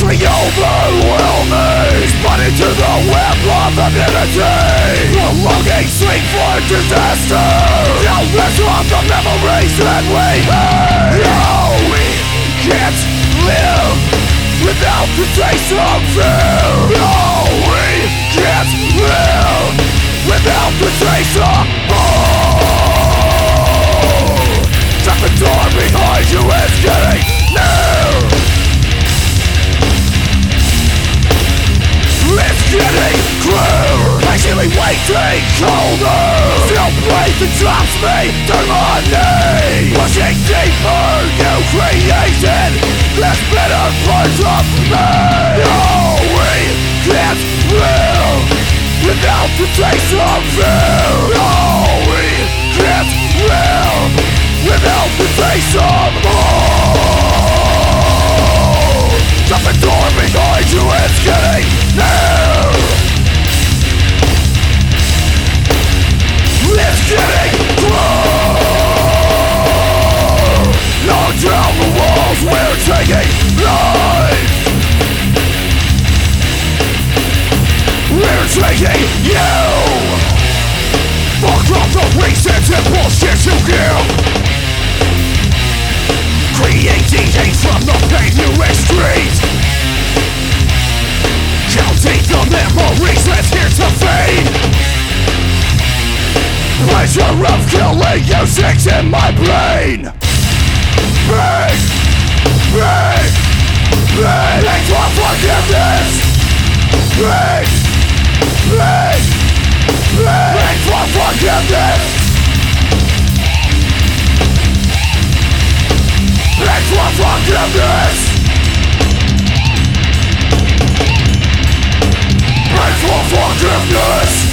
We overwhelm me, spun into the web of immunity, prolonging sleep for disaster. Now rest of the memories that we made. No, we can't live without the taste of fear. No, we can't live without the taste of Shut the door behind you, it's getting near. It's getting clear. Patiently waiting colder. Still breath that drops me to my knee. Pushing deeper, you created this bitter part of me. No, we can't live without the taste of fear. No, we can't live without the taste of Shut the door behind you, it's getting near. It's getting clear. Knock down the walls, we're taking life. We're taking you. Fuck off the reasons and bullshit you give. Creating hate from the pain you extreat. Counting the memories that's here to fade. Pleasure of killing you sinks in my brain. Beg, beg, beg, beg for forgiveness. Beg, beg, beg, beg for forgiveness. Beg for forgiveness. Beg for forgiveness.